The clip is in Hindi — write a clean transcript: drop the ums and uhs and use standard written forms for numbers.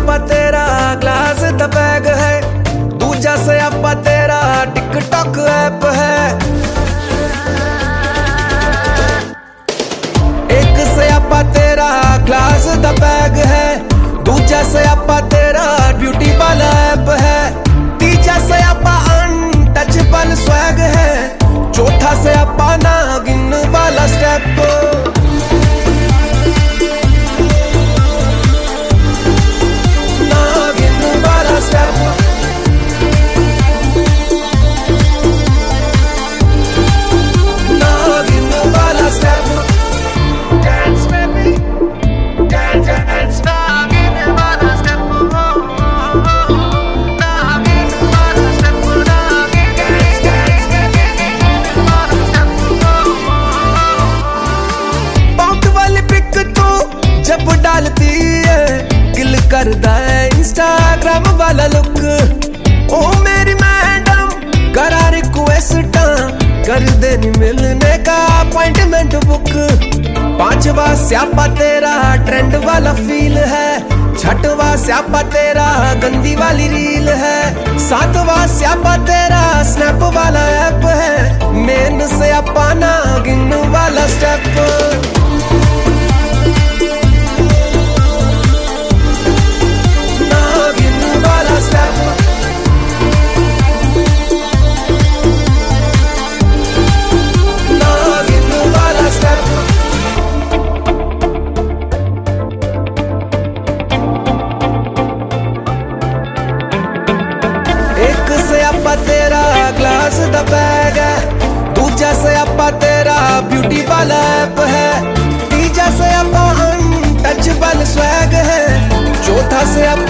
स्यापा तेरा ग्लास द बैग है, दूजा स्यापा तेरा टिकटॉक ऐप है। एक स्यापा तेरा ग्लास द बैग है, दूजा स्यापा तेरा ब्यूटी वाला ऐप है, तीजा स्यापा अनटचेबल स्वैग है, चौथा स्यापा नागिन वाला स्टेप। जब डालती है किल करता है इंस्टाग्राम वाला लुक। ओ मेरी मैडम करा रिक्वेस्ट, कर देनी मिलने का अपॉइंटमेंट बुक। पांचवा स्यापा तेरा ट्रेंड वाला फील है, छठवा स्यापा तेरा गंदी वाली रील है, सातवां स्यापा तेरा स्नैप वाला ऐप है, मेन स्यापा नागिन वाला स्टेप। एक स्यापा तेरा ग्लास द बैग है, दूजा स्यापा तेरा ब्यूटी वाला ऐप है, तीजा स्यापा अनटचेबल स्वैग है, चौथा स्यापा